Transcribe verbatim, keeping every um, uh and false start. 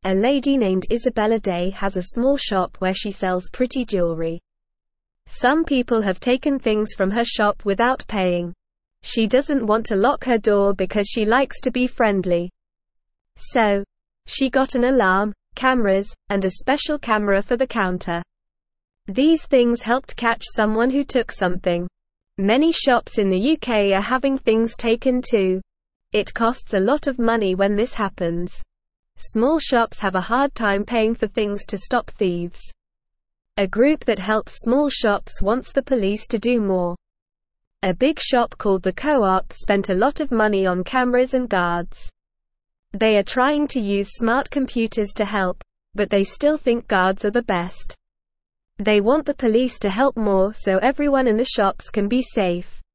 A lady named Isabella Day has a small shop where she sells pretty jewelry. Some people have taken things from her shop without paying. She doesn't want to lock her door because she likes to be friendly. So, she got an alarm, cameras, and a special camera for the counter. These things helped catch someone who took something. Many shops in the U K are having things taken too. It costs a lot of money when this happens. Small shops have a hard time paying for things to stop thieves. A group that helps small shops wants the police to do more. A big shop called the Co-op spent a lot of money on cameras and guards. They are trying to use smart computers to help, but they still think guards are the best. They want the police to help more so everyone in the shops can be safe.